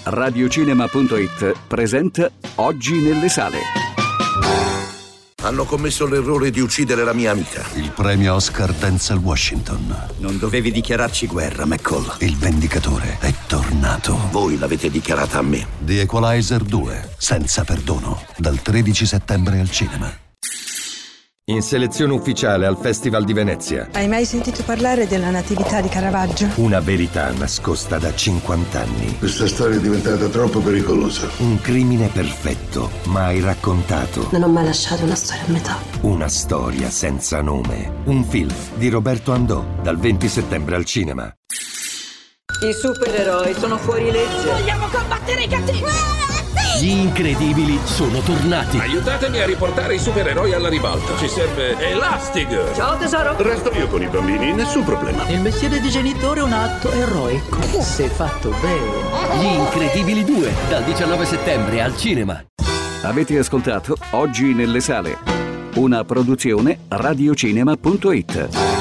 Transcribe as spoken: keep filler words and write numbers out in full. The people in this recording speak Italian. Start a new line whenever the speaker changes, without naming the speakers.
Radiocinema punto it presenta Oggi nelle sale.
Hanno commesso l'errore di uccidere la mia amica.
Il premio Oscar Denzel Washington.
Non dovevi dichiararci guerra, McCall.
Il Vendicatore è tornato.
Voi l'avete dichiarata a me.
The Equalizer due, senza perdono, dal tredici settembre al cinema.
In selezione ufficiale al Festival di Venezia.
Hai mai sentito parlare della Natività di Caravaggio?
Una verità nascosta da cinquanta anni.
Questa storia è diventata troppo pericolosa.
Un crimine perfetto, mai raccontato.
Non ho mai lasciato una storia a metà.
Una storia senza nome. Un film di Roberto Andò, dal venti settembre al cinema.
I supereroi sono fuori legge.
Vogliamo combattere i cattivi!
Gli Incredibili sono tornati.
Aiutatemi a riportare i supereroi alla ribalta. Ci serve Elastig.
Ciao tesoro.
Resto io con i bambini, nessun problema.
Il mestiere di genitore è un atto eroico, se fatto bene.
Gli Incredibili due, dal diciannove settembre al cinema.
Avete ascoltato Oggi nelle sale, una produzione Radiocinema punto it.